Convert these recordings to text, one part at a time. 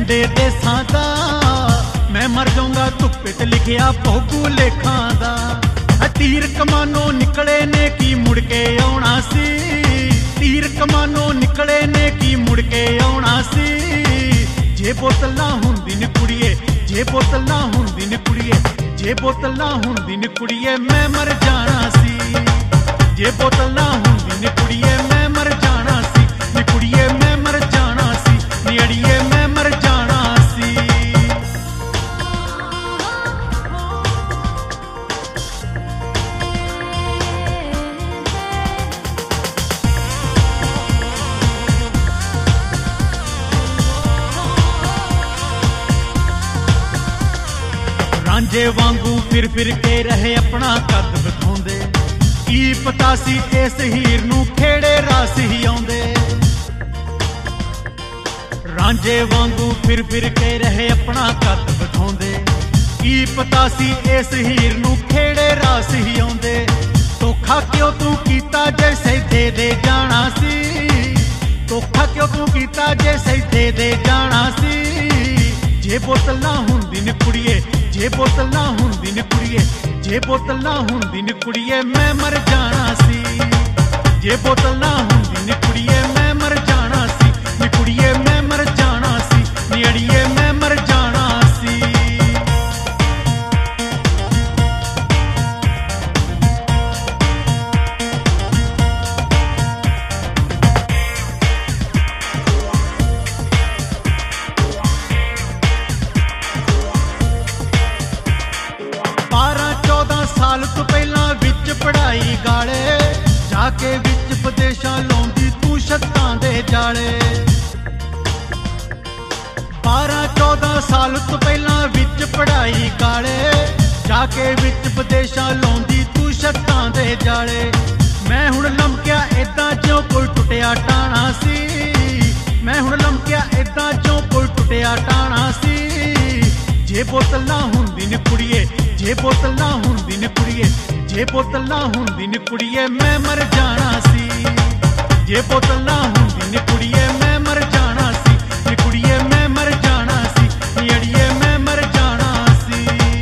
कंडे देसां दा मैं मर जाऊंगा धुप्पे ते लिखिया भोगू लेखां दा तीर कमानों निकले ने की मुड़ के आउणा सी तीर कमानों निकले ने की मुड़ के आउणा सी जे बोतलां हुंदी नी कुड़िए जे बोतलां हुंदी नी कुड़िए जे बोतलां हुंदी नी कुड़िए मैं मर जाना सी जे बोतलां हुंदी नी कुड़िए मैं मर जाना सी नी कुड़िए मैं मर जाना सी नी अड़िए मैं मर जाना सी। रांझे वांगू फिर के रहे अपना कद विखाउंदे की पता सी इस हीर नूं खेड़े रास ही आउंदे रांझे वांगू फिर के रहे अपना कद विखाउंदे की पता सी इस हीर नूं खेड़े रास ही आउंदे धोखा क्यों तू कीता जे सैदे दे जाना सी धोखा क्यों तू कीता जे सैदे दे जाना सी जे बोतलां हुंदी नी कुड़िए जे बोतलां हुंदी नी कुड़िए जे बोतलां हुंदी नी कुड़िए मैं मर जाना सी जे बोतलां हुंदी नी कुड़िए मैं मर जाना सी नी कुड़िए मैं मर जाना सी नी अड़िए मैं मर जाना सी। साल तो पहला विच पढ़ाई गाले जाके विच विदेशां लाउंदी तू छत्तां दे जाले 12-14 साल तो पहला विच पढ़ाई गाले जाके विच विदेशां लाउंदी तू छत्तां दे जाले मैं हुण लमकिया इदां जो कोई टुटिया टाणा सी मैं हुण लमकिया इदां जो कोई टुटिया टाणा सी जे बोतलां हुंदी नी कुड़िए जे बोतलां हुंदी नी कुड़िए जे बोतलां हुंदी नी कुड़िए मैं मर जाना सी जे बोतलां हुंदी नी कुड़िए मैं मर जाना सी नी कुड़िए मैं मर जाना सी नी अड़िए मैं मर जाना सी।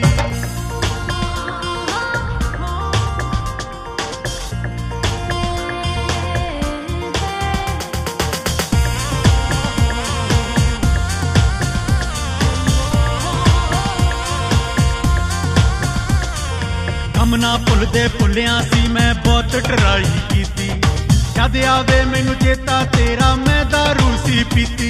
ना भुलदे भुलिया सी मैं बहुत टराई कीती जद आवे मैनू चेता तेरा मैं दारू सी पीती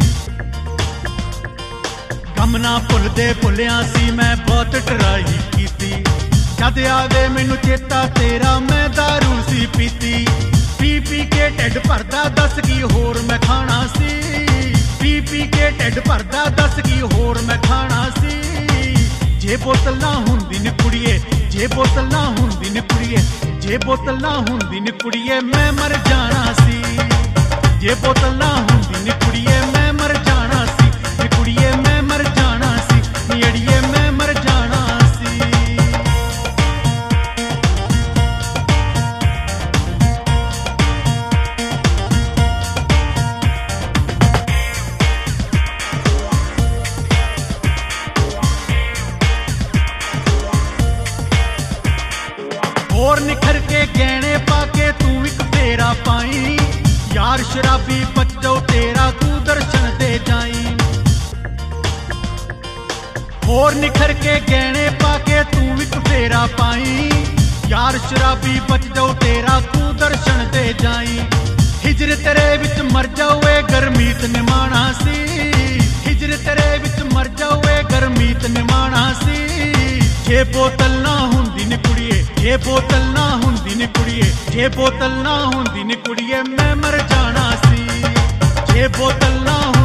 गम ना भुलदे भुलिया सी मैं बहुत टराई कीती जद आवे मैनू चेता तेरा मैं दारू सी पीती पी के ढिड भरदा दस की होर मैं खाना सी पी के ढिड भरदा दस की होर मैं खाना सी जे बोतलां हुंदी नी कुड़िए जे बोतलां हुंदी नी कुड़िए जे बोतलां हुंदी नी कुड़िए मैं मर जाना सी जे बोतलां हुंदी नी कुड़िए मैं मर जाना सी नी कुड़िए मैं मर जाना सी नी अड़िए मैं मर जाना सी। और निखर के गहने पाके तू एक फेरा पाई यार शराबी बच जाओ तेरा तू दर्शन दे जाई और निखर के गहने पाके तू एक फेरा पाई यार शराबी बच जाओ तेरा तू दर्शन दे जाई हिजर तेरे विच मर जाओ गरमीत निमाना सी हिजर तेरे विच मर जाओ गरमीत निमाना सी जे बोतल ना हुंदी नी कुड़िए जे बोतल ना हुंदी नी कुड़िए जे बोतल ना हुंदी नी कुड़िए मैं मर जाना सी जे बोतल ना